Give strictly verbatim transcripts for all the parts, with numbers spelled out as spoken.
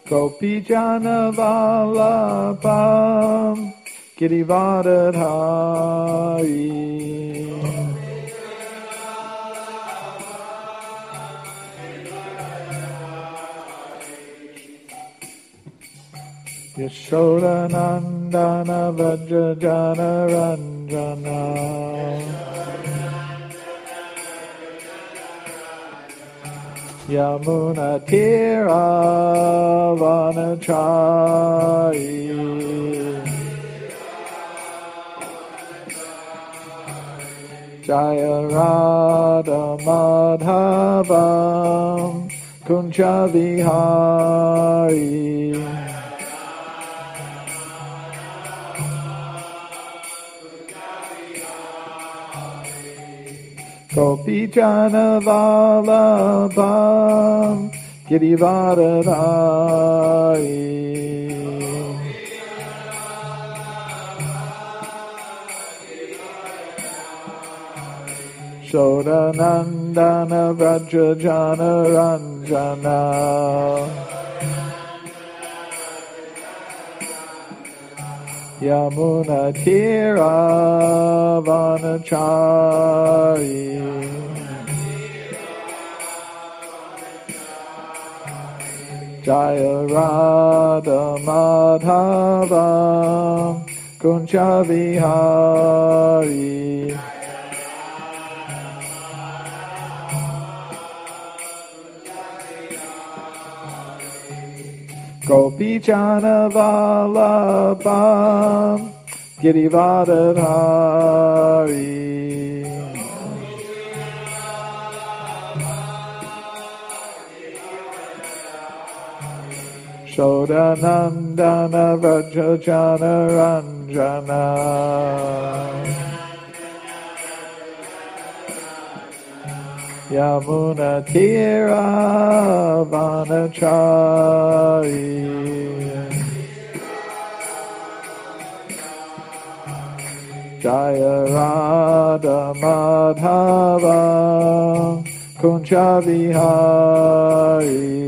Gopijana Vallabham Girivardhari Yashoda Nandana Vajrajana Ranjana Yamuna Tira Vanachari Jaya Radha Madhavam Kunja Vihari Gopijana Vallabham Girivardhari Shodanandana Vrajrajana Ranjana Yamuna Tira Vanachari Jaya Radha Madhava Kunja Vihari Gopijana Vallabham Girivardhari Shodanandana Vrajrajana Ranjana Yamuna Tira Vanachari Jaya Radha Madhava Kunja Vihari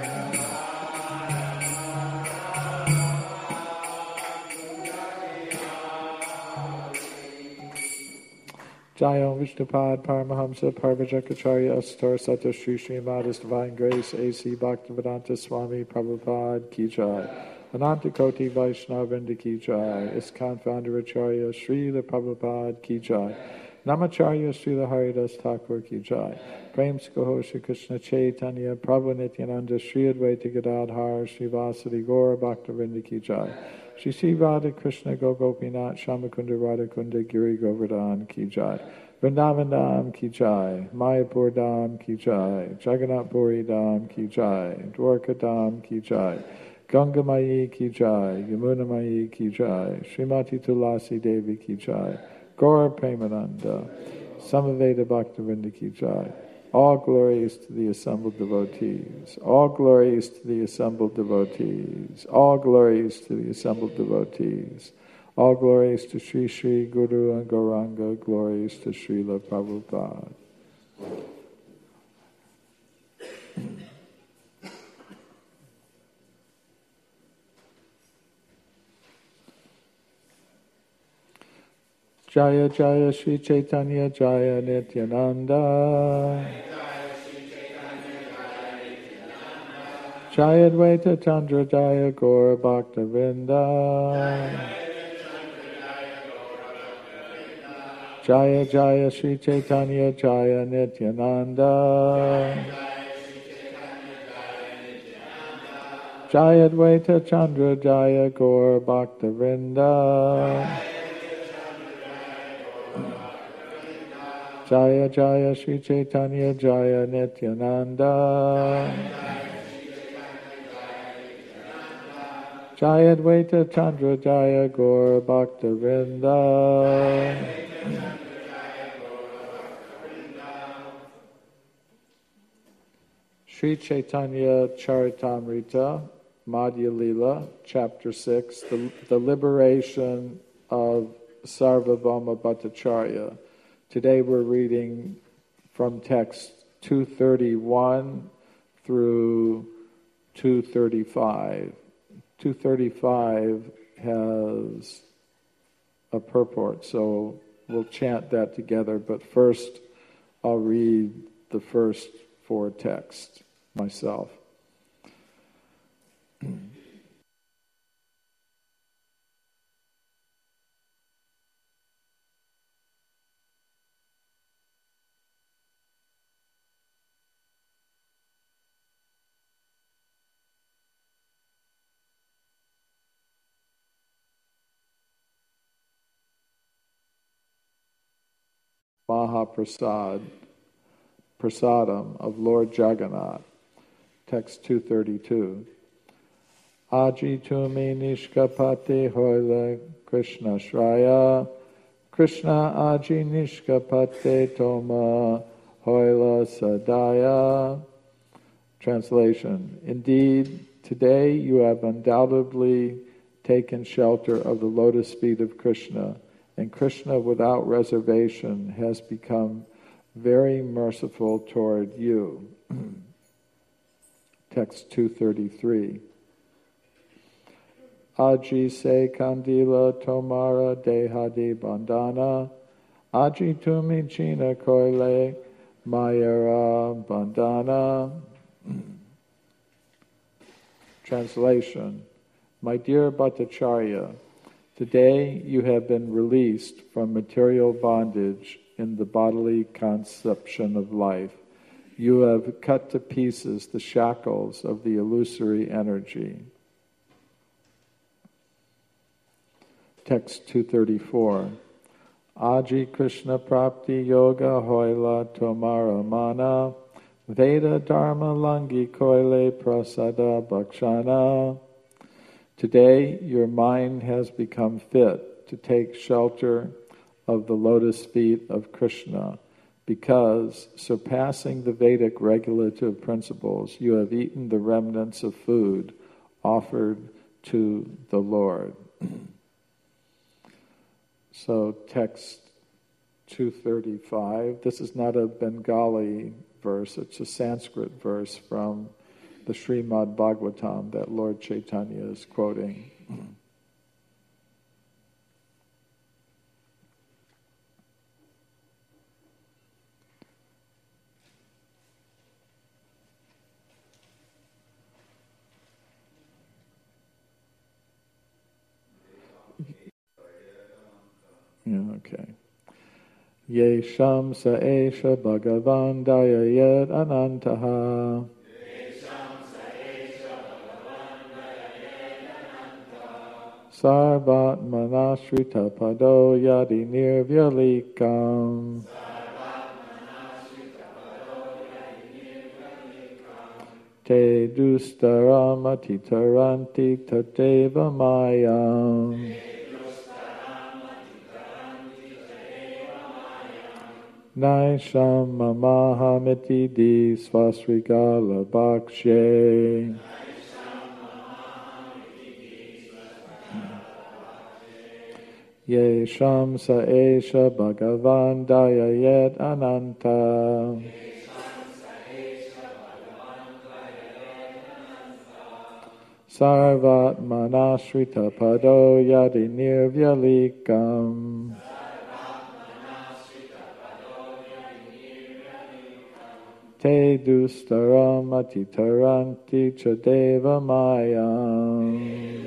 Jaya Vishnupad Paramahamsa Parvajakacharya Astar Sata Shri Srimad Divine Grace A C Bhaktivedanta Swami Prabhupada Ki Jai Ananta Koti Vaishnavrinda Ki Jai ISKCON Founder Acharya Srila Prabhupada Ki Jai Namacharya Srila Haridas Thakur Ki Jai Prem Skoho Shri Krishna Chaitanya Prabhu Nityananda Sri Advaita Gadadhar Sri Vasadi Gaura Bhaktivinoda Ki Jai Shri Sri Radha Krishna Gopinath Shamakunda Radhakunda Giri Govardhan Ki Jai Vrindavan Dham Ki Jai Mayapur Dham Ki Jai Jagannath Puri Dham Ki Jai Dwarka Dham Ki Jai Ganga Mayi Ki Jai Yamuna Mayi Ki Jai Srimati Tulasi Devi Ki Jai Gaura Premananda Samaveda Bhaktivinoda Ki Jai. All glories to the assembled devotees. All glories to the assembled devotees. All glories to the assembled devotees. All glories to Sri Sri Guru and Gauranga. Glories to Srila Prabhupada. Jaya Jaya Sri Chaitanya Jaya Nityananda Jaya Dvaita Chandra Jaya Gaura Bhaktavinda Jaya Jaya Sri Chaitanya Jaya Nityananda Jaya Dvaita Chandra Jaya Gaura Bhaktavinda Jaya Jaya Sri Chaitanya Jaya Nityananda Jaya Dvaita Chandra Jaya Gaura Bhaktavinda Sri Chaitanya Charitamrita Madhya Lila Chapter six the, the Liberation of Sarvabhauma Bhattacharya. Today we're reading from text two thirty-one through two thirty-five. two thirty-five has a purport, so we'll chant that together, but first I'll read the first four texts myself. Mahaprasad, Prasadam of Lord Jagannath, text two thirty-two. Aji tumi nishkapati hoila Krishna Shraya, Krishna aji nishkapate toma hoila sadaya. Translation. Indeed, today you have undoubtedly taken shelter of the lotus feet of Krishna, and Krishna, without reservation, has become very merciful toward you. Text two thirty-three. Aji se kandila tomara dehadi bandana, aji tumi china koile mayara bandana. Translation. My dear Bhattacharya, today you have been released from material bondage in the bodily conception of life. You have cut to pieces the shackles of the illusory energy. Text two thirty-four. Aji Krishna Prapti Yoga Hoila Tomara Mana Veda Dharma Langi Koile Prasada Bhakshana. Today your mind has become fit to take shelter of the lotus feet of Krishna, because, surpassing the Vedic regulative principles, you have eaten the remnants of food offered to the Lord. So text two thirty-five, this is not a Bengali verse, it's a Sanskrit verse from the Srimad Bhagavatam that Lord Chaitanya is quoting. Yeah, okay. Yesham sa esha bhagavan dayayet anantaha. Sarvat manashrita pado yadi nirvyalikam. Te dustaramati taranti tateva mayam. Naisham mamahamiti di svasrigala bhakshe. Yesham sa esha bhagavan dayayet ananta. Sarvat manashrita pado yadi nirvyalikam. Te dustaram atitaranti chadeva mayam.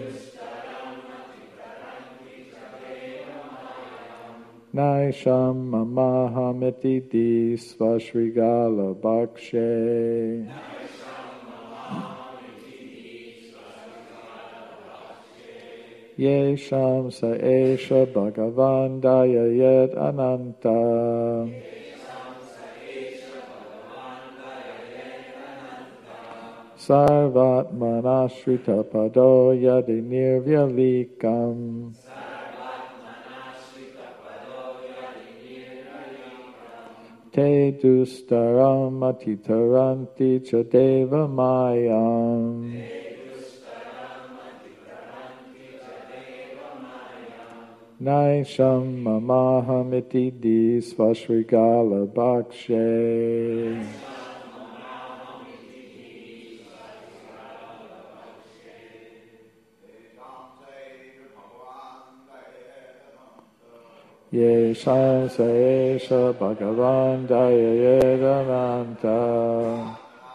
Naisham mamahamiti di svashrigala bhakshe. Yesham sa esha bhagavan dayayet ananta. Sarvat manashrita pado yadi nirvyalikam. Te dustaram atitaranti chadeva mayam. Naisham mamahamiti di svashrigala bhakshe. Yesham Saesha Bhagavan Dayayedananta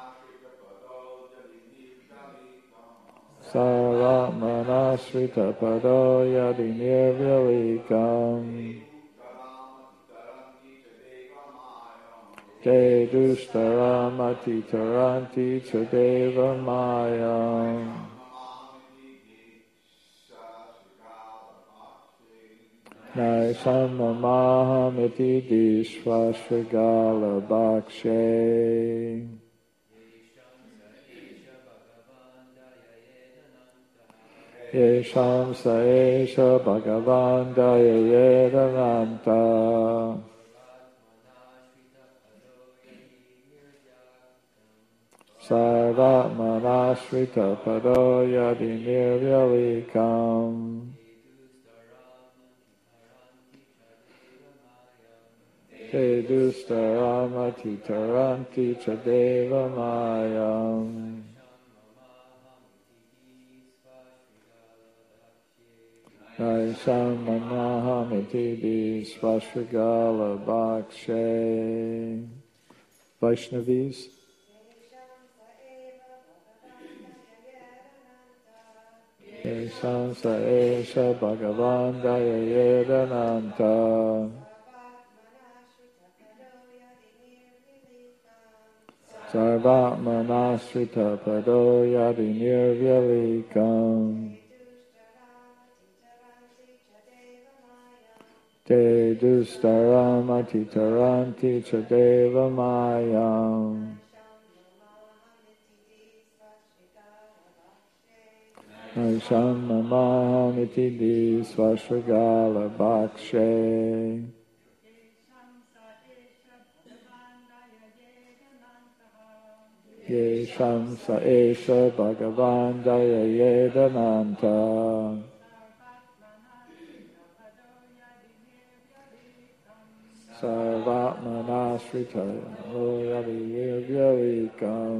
Saratmanashrita Pado Yadi Nirvilikam Te Dushtaramati Taranti Chadeva Mayam Naishamma Mahamiti Dishvashvagala Bhakshe Yesham Saesha Bhagavan Dayayedananta Sarvatmanashrita Pado Yadi Nirvyalikam Te Dustaramati Taranti Chadeva Mayam Naishamma Mahamiti Svashvagala Bhakshe. Vaishnavis. Yesham Saesha Bhagavan Dayayedananta Sarvatmanashrita Pado Yadi Nirvyalikam Te Dustaramati Taranti Chadeva Mayam Naishamma Mahamiti Svashvagala Bhakshe Yesham Saesha Bhagavan Dayayedananta Sarvatmanashrita Yadi Nirvyalikam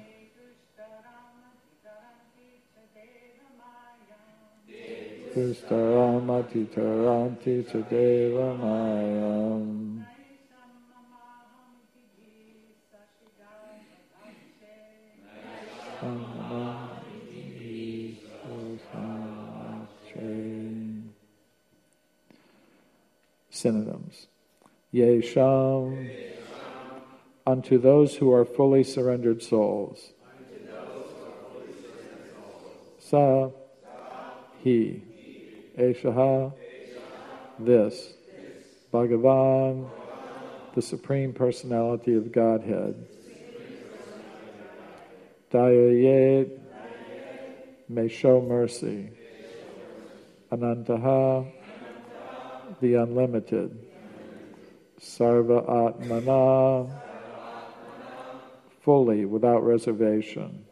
Dustaramati Taranti Chadeva Mayam Synonyms. Yesham, unto those who are fully surrendered souls. Sa, he. Eshaha, this. Bhagavan, the Supreme Personality of Godhead. Dayayet, may show mercy. Anantaha, the unlimited. Sarva Atmana, fully, without reservation.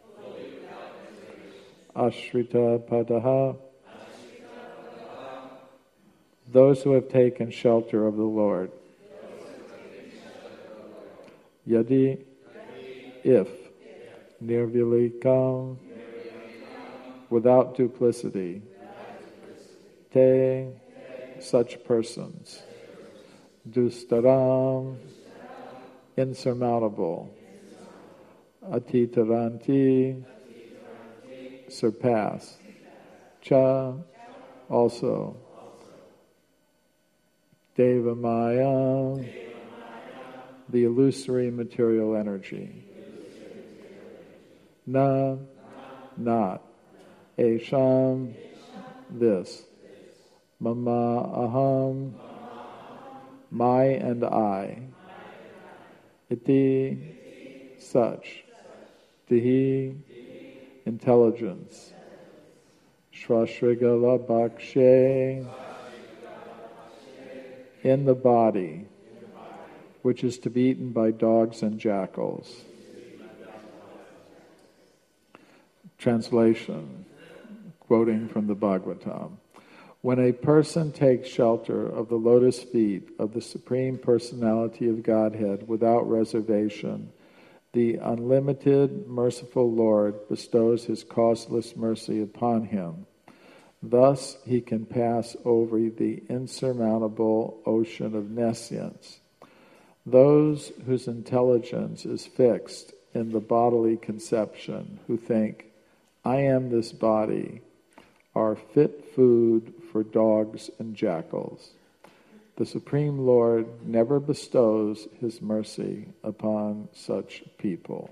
Ashrita Padaha, those who have taken shelter of the Lord. Yadi, if. Nirvilikam, without duplicity. Te, such persons. Dustaram, insurmountable. Atitaranti, surpass. Cha, also. Devamaya, the illusory material energy. Na, not. Esham, this. Mama aham, my and I. Iti, such. Tihi, intelligence. Shvashrigala Bhakshe, in the body, which is to be eaten by dogs and jackals. Translation, quoting from the Bhagavatam. When a person takes shelter of the lotus feet of the Supreme Personality of Godhead without reservation, the unlimited, merciful Lord bestows His causeless mercy upon him. Thus he can pass over the insurmountable ocean of nescience. Those whose intelligence is fixed in the bodily conception, who think, I am this body, are fit food for dogs and jackals. The Supreme Lord never bestows his mercy upon such people.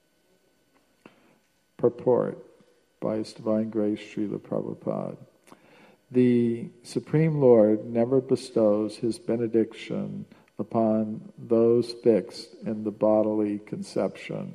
Purport by His Divine Grace Srila Prabhupada. The Supreme Lord never bestows his benediction upon those fixed in the bodily conception.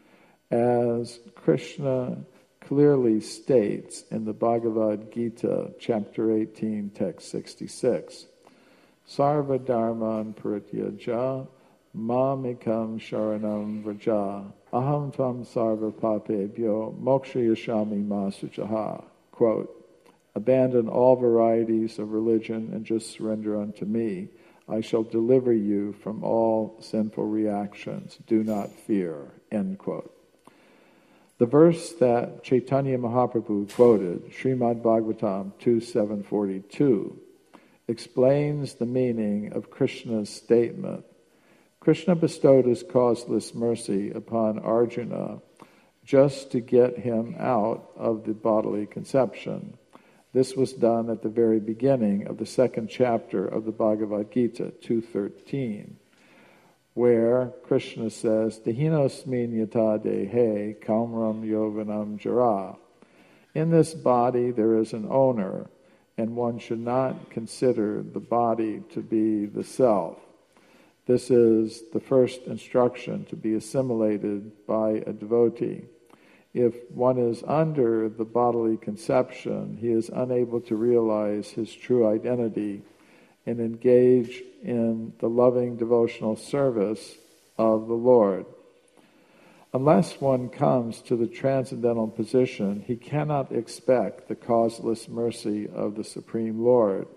As Krishna clearly states in the Bhagavad Gita, chapter eighteen, text sixty-six, Sarva dharman parityaja mamekam sharanam vraja aham tvam sarva papebhyo mokshayashami masuchaha. Quote, abandon all varieties of religion and just surrender unto me. I shall deliver you from all sinful reactions. Do not fear. End quote. The verse that Chaitanya Mahaprabhu quoted, Srimad Bhagavatam two seven forty-two, explains the meaning of Krishna's statement. Krishna bestowed his causeless mercy upon Arjuna just to get him out of the bodily conception. This was done at the very beginning of the second chapter of the Bhagavad Gita, two thirteen, where Krishna says, Dehinosmin yata dehe kamram yovanam jara. In this body there is an owner, and one should not consider the body to be the self. This is the first instruction to be assimilated by a devotee. If one is under the bodily conception, he is unable to realize his true identity and engage in the loving devotional service of the Lord. Unless one comes to the transcendental position, he cannot expect the causeless mercy of the Supreme Lord,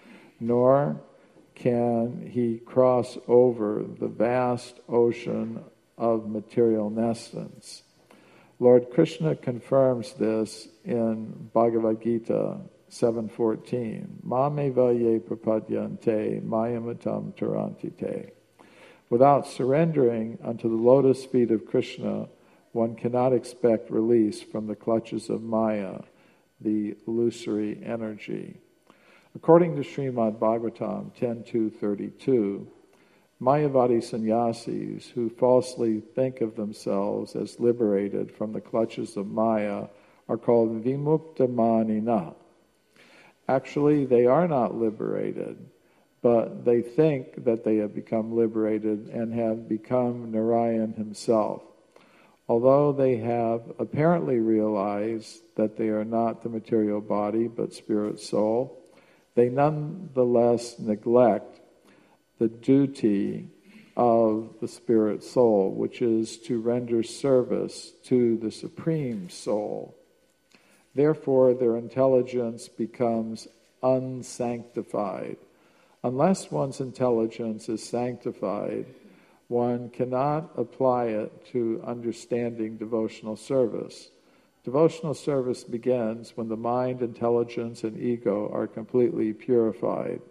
nor can he cross over the vast ocean of material nescience. Lord Krishna confirms this in Bhagavad Gita seven fourteen. Mameva ye prapadyante mayamatam tarantite. Without surrendering unto the lotus feet of Krishna, one cannot expect release from the clutches of Maya, the illusory energy. According to Srimad Bhagavatam ten two thirty-two, Mayavadi sannyasis who falsely think of themselves as liberated from the clutches of Maya are called vimukta manina. Actually, they are not liberated, but they think that they have become liberated and have become Narayan himself. Although they have apparently realized that they are not the material body but spirit soul, they nonetheless neglect the duty of the spirit soul, which is to render service to the Supreme Soul. Therefore, their intelligence becomes unsanctified. Unless one's intelligence is sanctified, one cannot apply it to understanding devotional service. Devotional service begins when the mind, intelligence, and ego are completely purified.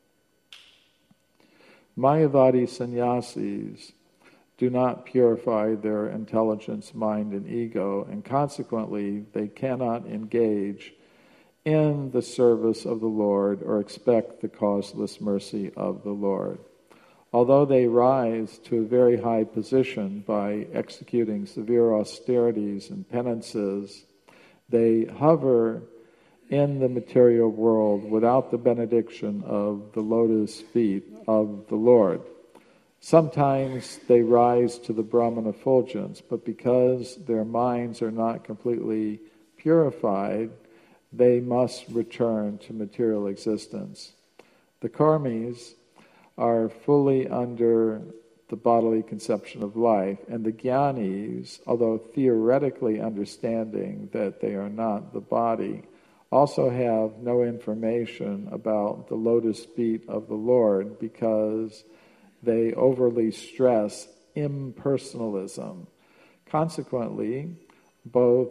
Mayavadi sannyasis do not purify their intelligence, mind, and ego, and consequently they cannot engage in the service of the Lord or expect the causeless mercy of the Lord. Although they rise to a very high position by executing severe austerities and penances, they hover in the material world without the benediction of the lotus feet of the Lord. Sometimes they rise to the Brahman effulgence, but because their minds are not completely purified, they must return to material existence. The karmis are fully under the bodily conception of life, and the jnanis, although theoretically understanding that they are not the body, also have no information about the lotus feet of the Lord because they overly stress impersonalism. Consequently, both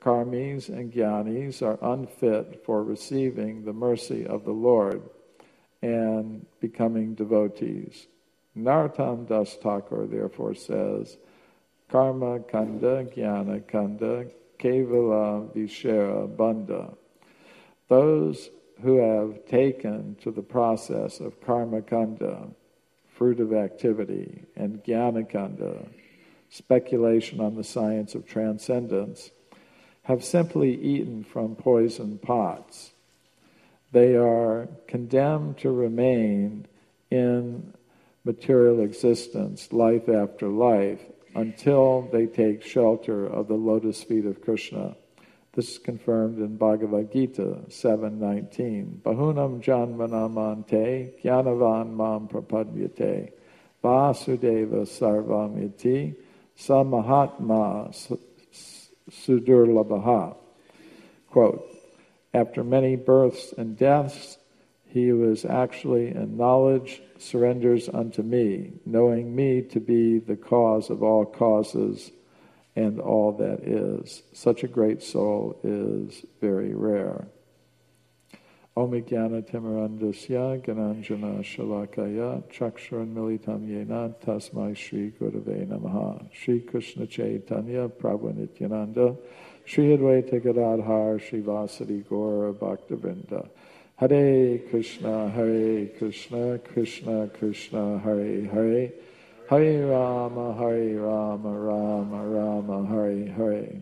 karmis and jnanis are unfit for receiving the mercy of the Lord and becoming devotees. Narottam Das Thakur therefore says, Karma kanda jnana kanda kevala vishera bandha. Those who have taken to the process of karma kanda, fruit of activity, and jnana kanda, speculation on the science of transcendence, have simply eaten from poison pots. They are condemned to remain in material existence, life after life, until they take shelter of the lotus feet of Krishna. This is confirmed in Bhagavad Gita seven nineteen. Bahunam janmanam ante jnanavan mam prapadyate vasudeva sarvam iti samahatma sudurlabhaha. Quote, after many births and deaths, he who is actually in knowledge surrenders unto me, knowing me to be the cause of all causes and all that is. Such a great soul is very rare. Om Jnana Timirandasya Gananjana Shalakaya Chakshurun Militam Yena Tasmai Shri Gurave Namaha. Shri Krishna Chaitanya Prabhu Nityananda Shri Advaita Gadadhar Shri Vasadi Gaura Bhaktivinoda. Hare Krishna, Hare Krishna, Krishna Krishna, Hare Hare, Hare Rama, Hare Rama, Rama Rama, Hare Hare.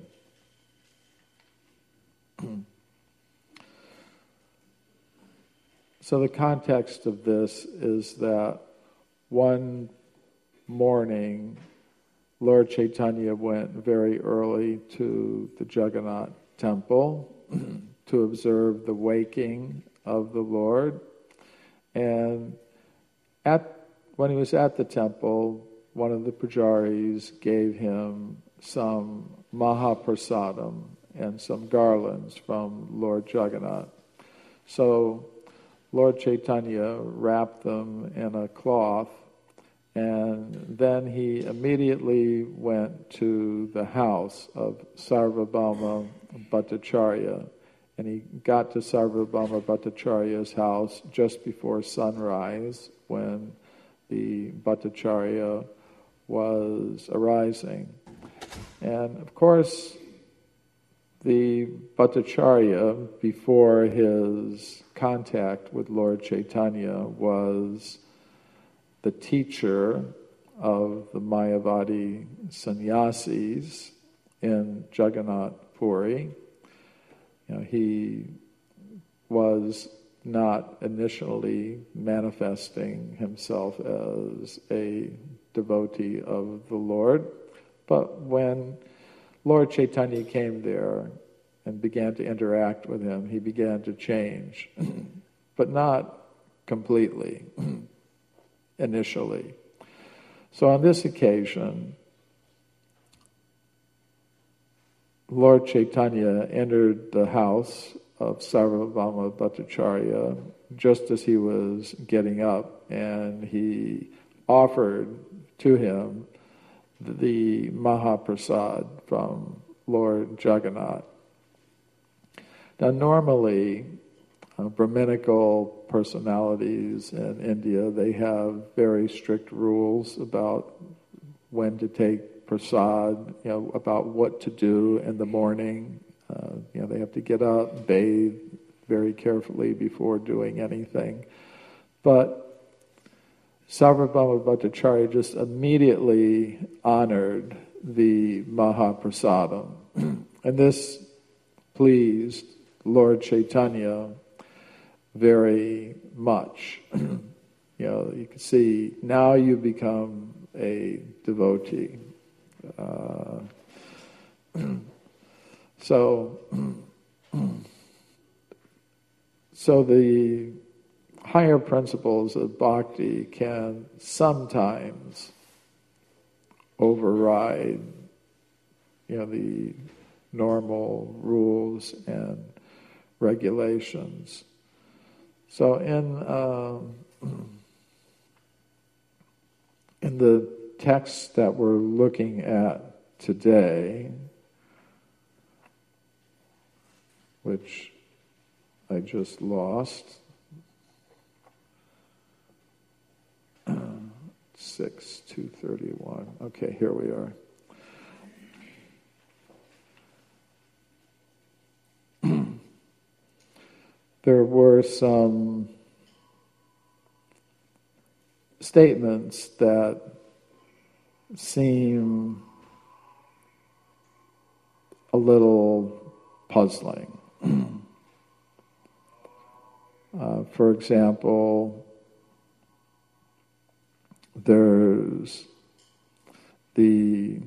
So the context of this is that one morning, Lord Chaitanya went very early to the Jagannath temple to observe the waking of the Lord. And at when he was at the temple, one of the pujaris gave him some mahaprasadam and some garlands from Lord Jagannath. So Lord Chaitanya wrapped them in a cloth, and then he immediately went to the house of Sarvabhauma Bhattacharya. And he got to Sarvabhauma Bhattacharya's house just before sunrise, when the Bhattacharya was arising. And of course, the Bhattacharya, before his contact with Lord Chaitanya, was the teacher of the Mayavadi sannyasis in Jagannath Puri. You know, he was not initially manifesting himself as a devotee of the Lord, but when Lord Chaitanya came there and began to interact with him, he began to change, but not completely initially. So on this occasion, Lord Chaitanya entered the house of Sarvabhauma Bhattacharya just as he was getting up, and he offered to him the Mahaprasad from Lord Jagannath. Now normally, uh, Brahminical personalities in India, they have very strict rules about when to take prasad, you know, about what to do in the morning. Uh, you know, they have to get up, bathe very carefully before doing anything. But Sarvabhauma Bhattacharya just immediately honored the Mahaprasadam. And this pleased Lord Chaitanya very much. You know, you can see now you become a devotee. Uh, so, so the higher principles of bhakti can sometimes override, you know, the normal rules and regulations. So in um, in the text that we're looking at today, which I just lost. Six two thirty one. Okay, here we are. There were some statements that seem a little puzzling. uh, for example, there's the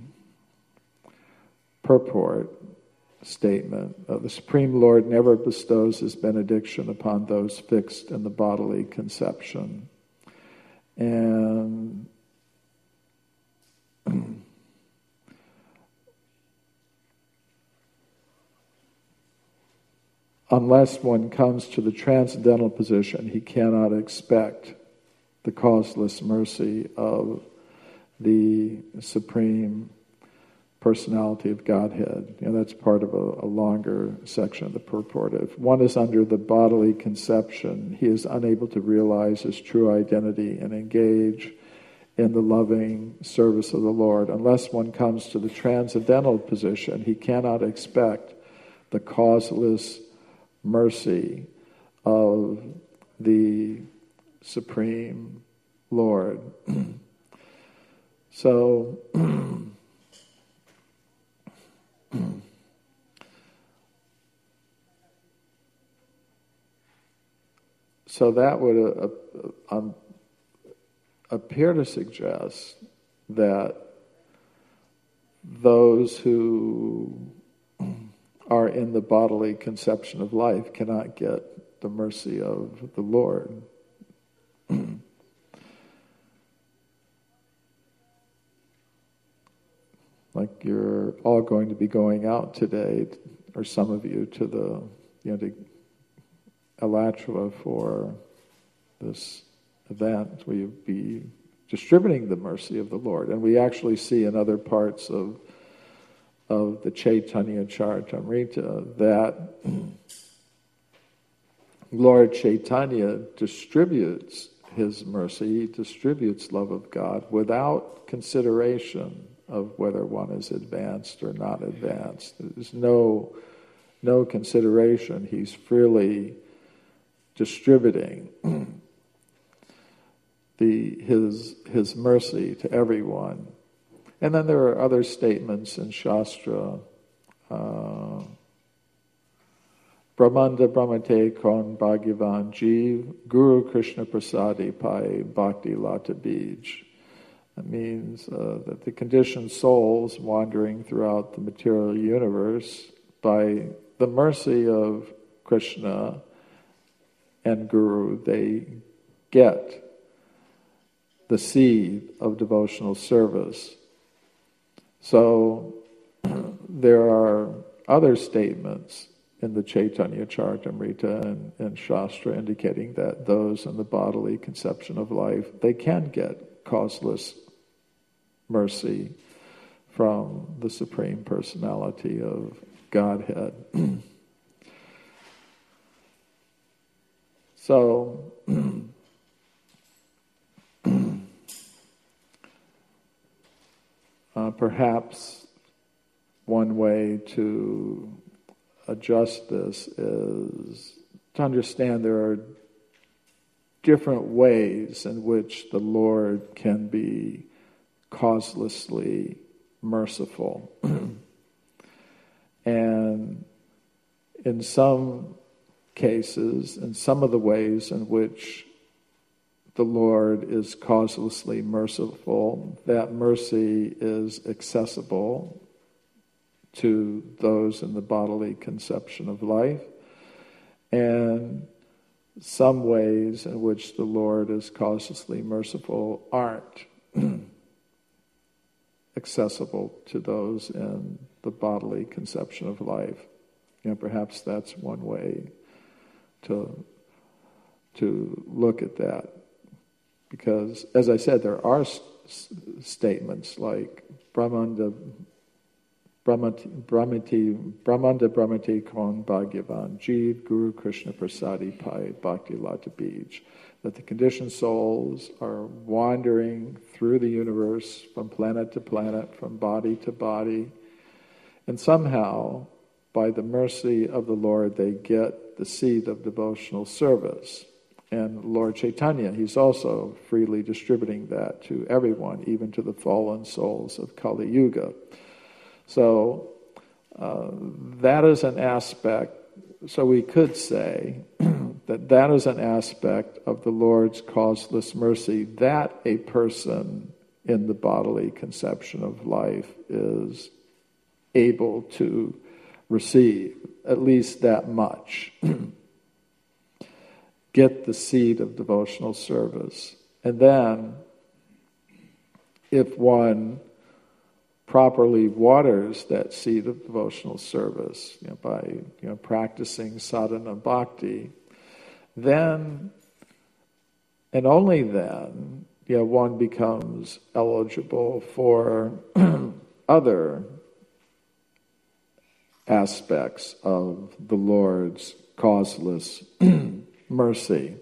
purport statement of the Supreme Lord never bestows his benediction upon those fixed in the bodily conception. And unless one comes to the transcendental position, he cannot expect the causeless mercy of the Supreme Personality of Godhead. You know, that's part of a, a longer section of the purport. If one is under the bodily conception, he is unable to realize his true identity and engage in the loving service of the Lord. Unless one comes to the transcendental position, he cannot expect the causeless mercy of the Supreme Lord. So, so that would uh, uh, um, appear to suggest that those who are in the bodily conception of life cannot get the mercy of the Lord. Like you're all going to be going out today, or some of you, to the, you know, to Alachua for this event where you'll be distributing the mercy of the Lord. And we actually see in other parts of of the Chaitanya Charitamrita that Lord Chaitanya distributes his mercy, he distributes love of God without consideration of whether one is advanced or not advanced. There's no no consideration. He's freely distributing the his his mercy to everyone. And then there are other statements in Shastra. Uh, Brahmanda Brahmate Kon Bhagavan Jeev Guru Krishna Prasadi Pai Bhakti Lata Bij. That means uh, that the conditioned souls wandering throughout the material universe, by the mercy of Krishna and Guru, they get the seed of devotional service. So there are other statements in the Chaitanya Charitamrita and, and Shastra indicating that those in the bodily conception of life, they can get causeless mercy from the Supreme Personality of Godhead. So, uh, perhaps one way to adjust this is to understand there are different ways in which the Lord can be causelessly merciful. And in some cases, in some of the ways in which the Lord is causelessly merciful, that mercy is accessible to those in the bodily conception of life, and some ways in which the Lord is causelessly merciful aren't accessible to those in the bodily conception of life. You know, perhaps that's one way to to look at that. Because, as I said, there are s- statements like Brahmanda Brahmati, Brahmati, Brahmanda Brahmati Kon Bhagyavan, Jeev Guru Krishna Prasadi Pai Bhakti Lata Bij, that the conditioned souls are wandering through the universe from planet to planet, from body to body, and somehow, by the mercy of the Lord, they get the seed of devotional service. And Lord Chaitanya, he's also freely distributing that to everyone, even to the fallen souls of Kali Yuga. So uh, that is an aspect, so we could say that that is an aspect of the Lord's causeless mercy that a person in the bodily conception of life is able to receive, at least that much. Get the seed of devotional service. And then, if one properly waters that seed of devotional service, you know, by you know practicing sadhana bhakti, then, and only then, you know, one becomes eligible for other aspects of the Lord's causeless mercy.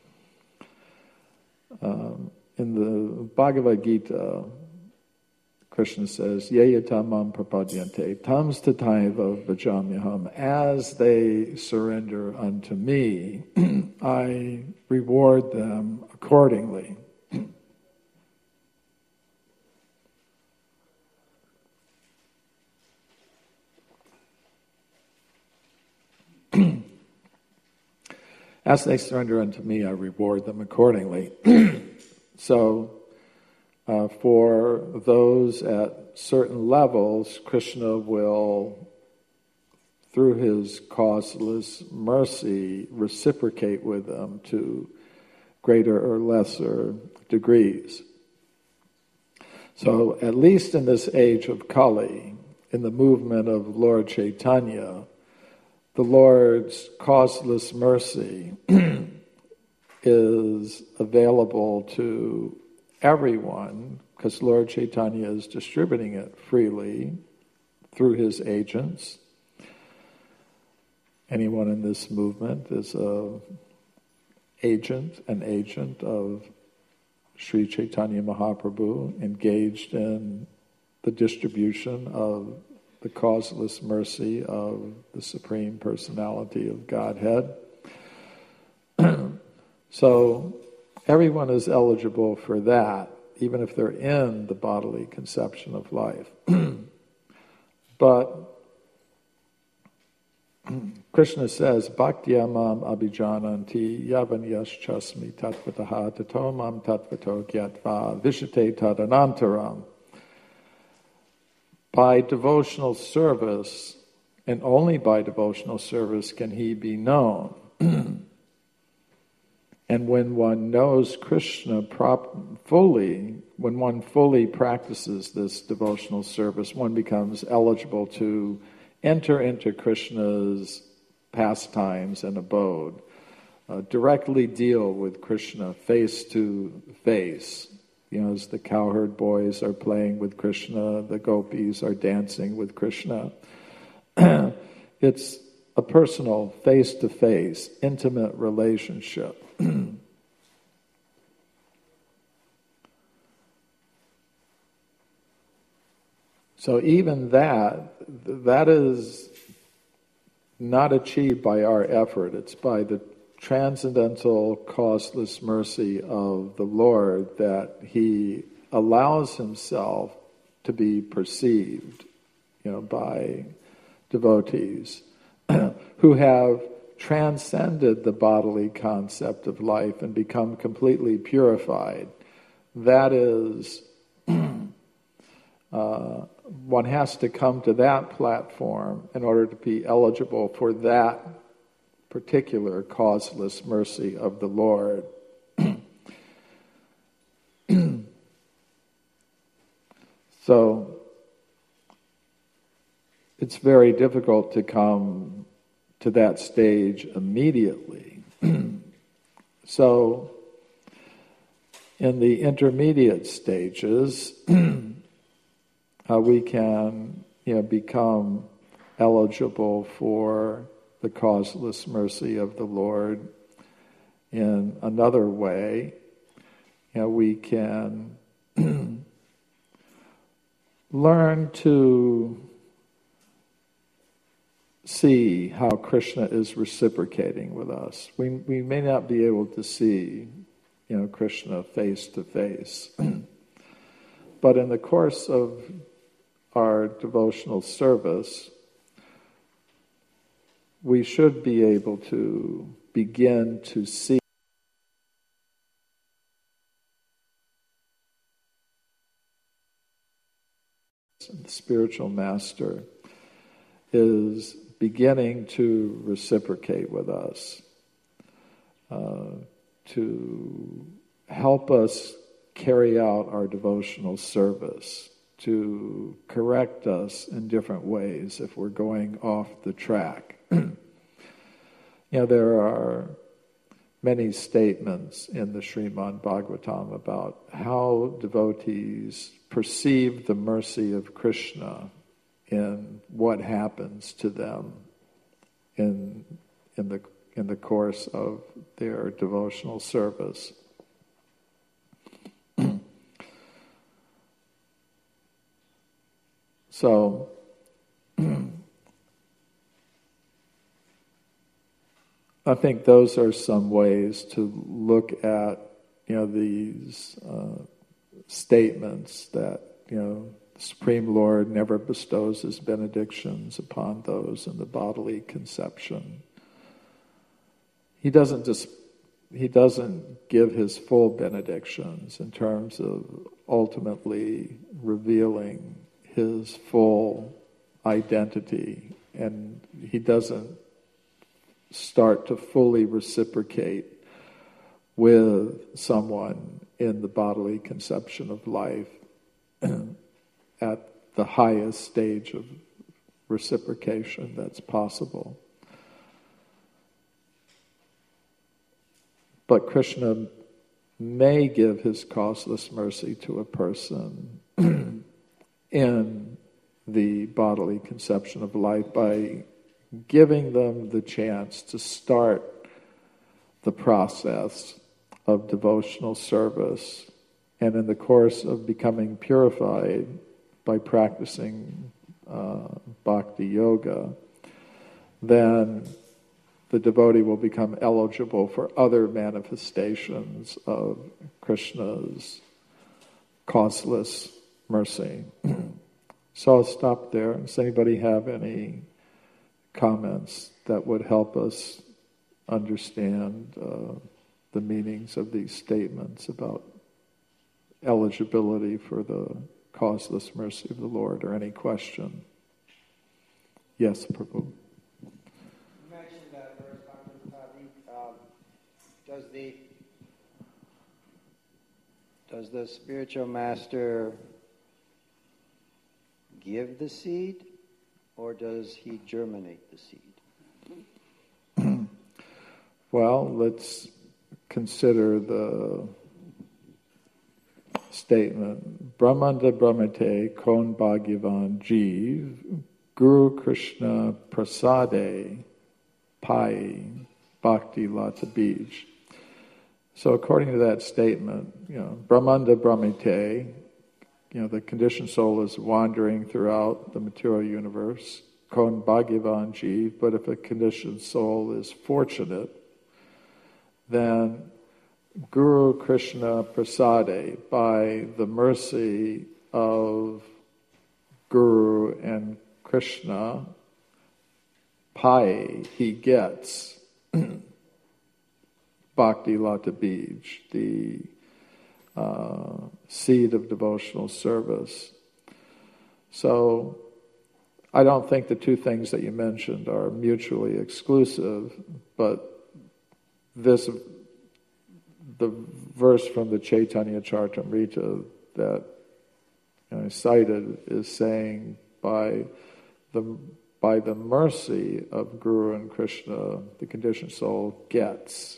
Um, in the Bhagavad Gita, Krishna says, Ye yatamam prapadyante, tams tataiva bhajamyaham. As they surrender unto me, I reward them accordingly. As they surrender unto me, I reward them accordingly. So, uh, for those at certain levels, Krishna will, through his causeless mercy, reciprocate with them to greater or lesser degrees. So, at least in this age of Kali, in the movement of Lord Chaitanya, the Lord's causeless mercy is available to everyone, because Lord Chaitanya is distributing it freely through his agents. Anyone in this movement is a agent, an agent of Sri Chaitanya Mahaprabhu, engaged in the distribution of the causeless mercy of the Supreme Personality of Godhead. So everyone is eligible for that, even if they're in the bodily conception of life. But Krishna says, Bhaktya mam abhijananti yavanyaschasmi tatvataha tato mam tatvato gyatva vishate tadanantaram. By devotional service, and only by devotional service, can he be known. And when one knows Krishna prop- fully, when one fully practices this devotional service, one becomes eligible to enter into Krishna's pastimes and abode, uh, directly deal with Krishna face to face. You know, as the cowherd boys are playing with Krishna, the gopis are dancing with Krishna. It's a personal, face-to-face, intimate relationship. So even that, that is not achieved by our effort. It's by the transcendental, causeless mercy of the Lord that he allows himself to be perceived, you know, by devotees who have transcended the bodily concept of life and become completely purified. That is, uh, one has to come to that platform in order to be eligible for that particular causeless mercy of the Lord. So, it's very difficult to come to that stage immediately. So, in the intermediate stages, uh, we can you know, become eligible for the causeless mercy of the Lord in another way. You know, we can learn to see how Krishna is reciprocating with us. We we may not be able to see, you know, Krishna face to face, but in the course of our devotional service, we should be able to begin to see the spiritual master is beginning to reciprocate with us, uh, to help us carry out our devotional service, to correct us in different ways if we're going off the track. You know, there are many statements in the Srimad Bhagavatam about how devotees perceive the mercy of Krishna in what happens to them in in the in the course of their devotional service. So I think those are some ways to look at, you know, these uh, statements that, you know, the Supreme Lord never bestows his benedictions upon those in the bodily conception. He doesn't just he doesn't give his full benedictions in terms of ultimately revealing his full identity, and he doesn't start to fully reciprocate with someone in the bodily conception of life at the highest stage of reciprocation that's possible. But Krishna may give his causeless mercy to a person in the bodily conception of life by giving them the chance to start the process of devotional service, and in the course of becoming purified by practicing uh, bhakti yoga, then the devotee will become eligible for other manifestations of Krishna's causeless mercy. So I'll stop there. Does anybody have any comments that would help us understand uh, the meanings of these statements about eligibility for the causeless mercy of the Lord, or any question? Yes, Prabhu. You mentioned that verse, um, does the does the spiritual master give the seed, or does he germinate the seed? Well, let's consider the statement. Brahmanda Brahmate Kon Bhagavan Jeev Guru Krishna Prasade Pai Bhakti Lata Bij. So according to that statement, you know, Brahmanda Brahmate, you know, the conditioned soul is wandering throughout the material universe, Kon Bhagavan Jeev, but if a conditioned soul is fortunate, then Guru Krishna Prasade, by the mercy of Guru and Krishna, Pai, he gets Bhakti Lata Bij, the uh, seed of devotional service. So I don't think the two things that you mentioned are mutually exclusive, but this, the verse from the Chaitanya Charitamrita that you know, I cited is saying by the by the mercy of Guru and Krishna, the conditioned soul gets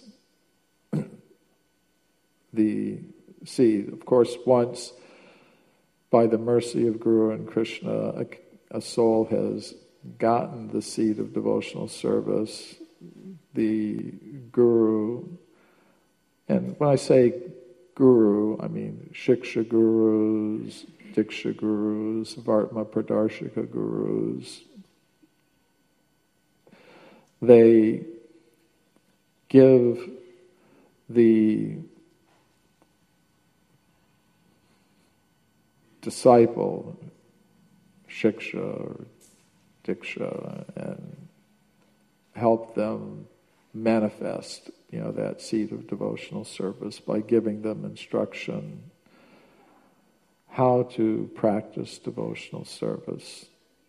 the seed. Of course, once by the mercy of Guru and Krishna, a, a soul has gotten the seed of devotional service, the guru, and when I say guru, I mean shiksha gurus, diksha gurus, vartma pradarshika gurus. They give the disciple shiksha or diksha and help them manifest, you know, that seed of devotional service by giving them instruction how to practice devotional service.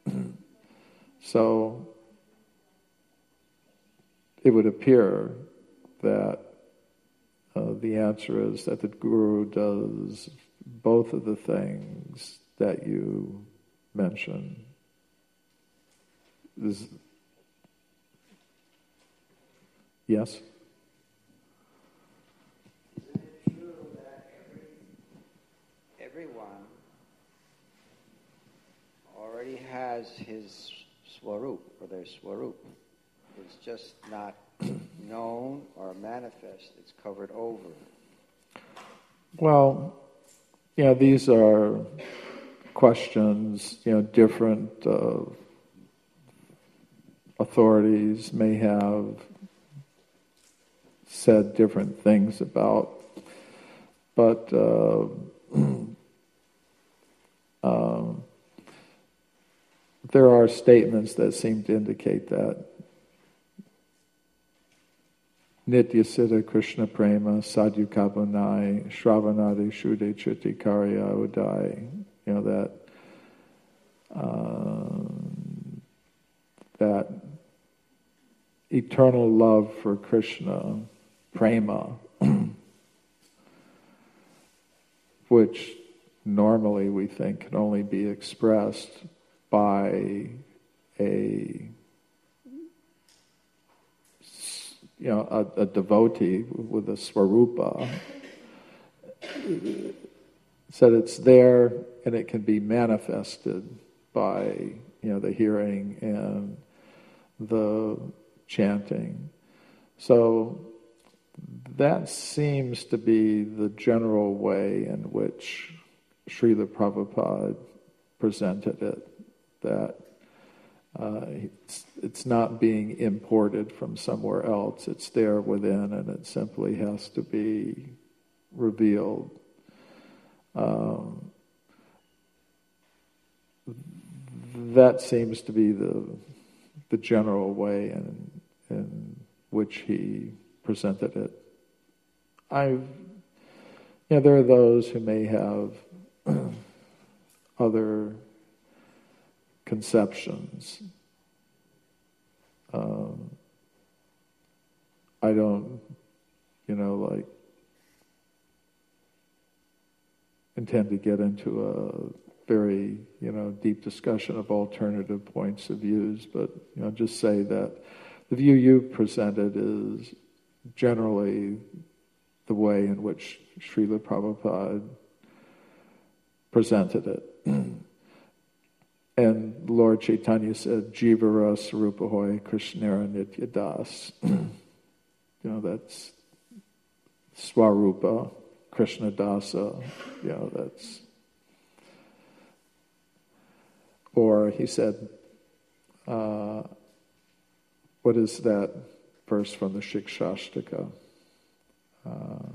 So it would appear that uh, the answer is that the guru does both of the things that you mentioned. Is, yes? Is it true that every, everyone already has his swarup, or their swarup? It's just not known or manifest, it's covered over. Well, you know, these are questions, you know, different uh, authorities may have said different things about, but uh, um, there are statements that seem to indicate that. Nitya Siddha Krishna Prema Sadhu Kabunai Shravanadi Shude Chitti Karya Udai. You know, that uh, that eternal love for Krishna, prema, which normally we think can only be expressed by a you know, a, a devotee with a swarupa, said it's there and it can be manifested by, you know, the hearing and the chanting. So that seems to be the general way in which Srila Prabhupada presented it, that Uh, it's, it's not being imported from somewhere else. It's there within, and it simply has to be revealed. Um, that seems to be the the general way in in which he presented it. I've, you know, there are those who may have other conceptions. Um, I don't, you know, like, intend to get into a very, you know, deep discussion of alternative points of views, but, you know, just say that the view you presented is generally the way in which Srila Prabhupada presented it. And Lord Chaitanya said, Jivara Sarupahoy Krishnara Nitya Das. You know, that's Swarupa, Krishna Dasa, you know, that's... Or he said, uh, what is that verse from the Shikshashtaka? Uh,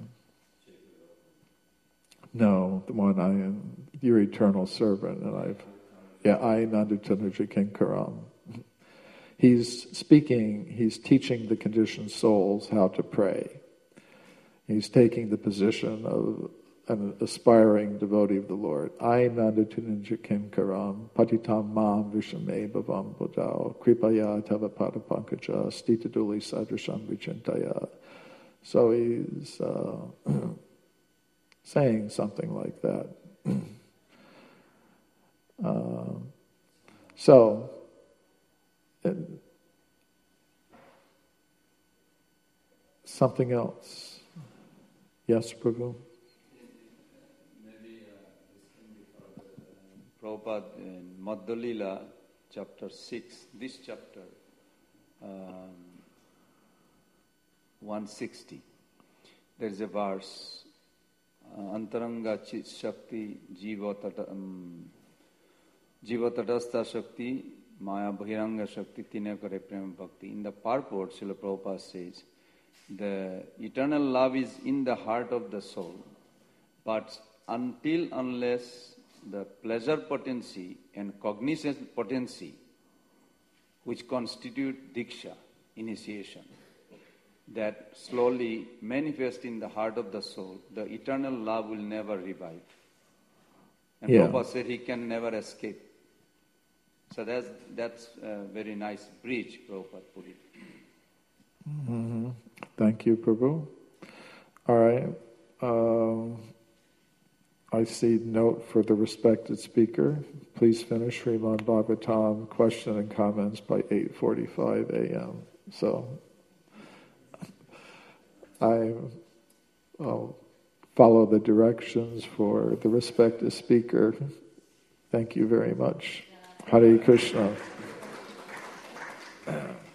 no, the one I am, your eternal servant, and I've... Yeah, I Nandutanuja Kinkaram. He's speaking, he's teaching the conditioned souls how to pray. He's taking the position of an aspiring devotee of the Lord. I Nandutanuja Kinkaram, Patitam Mam Vishame Bhavam Bodao, Kripaya Tava Padapankaja, Stitaduli Sadrasham Vichintaya. So he's uh, saying something like that. Uh, so, it, something else. Yes, Prabhu? Maybe uh, this can be called, uh, Prabhupada in Madhya Lila, chapter six, this chapter, um, one sixty. There is a verse, uh, Antaranga Chit Shakti Jiva Tata, um, Jiva Tatastha Shakti Maya Bhiranga Shakti Tinakare Prema Bhakti. In the purport, Srila Prabhupada says, the eternal love is in the heart of the soul, but until unless the pleasure potency and cognition potency, which constitute diksha, initiation, that slowly manifest in the heart of the soul, the eternal love will never revive. And Yeah. Prabhupada said he can never escape. So that's, that's a very nice bridge Prabhupada put it. Mm-hmm. Thank you, Prabhu. All right. Um, I see note for the respected speaker. Please finish Srimad Bhagavatam question and comments by eight forty-five a.m. So I will follow the directions for the respected speaker. Thank you very much. Hare Krishna.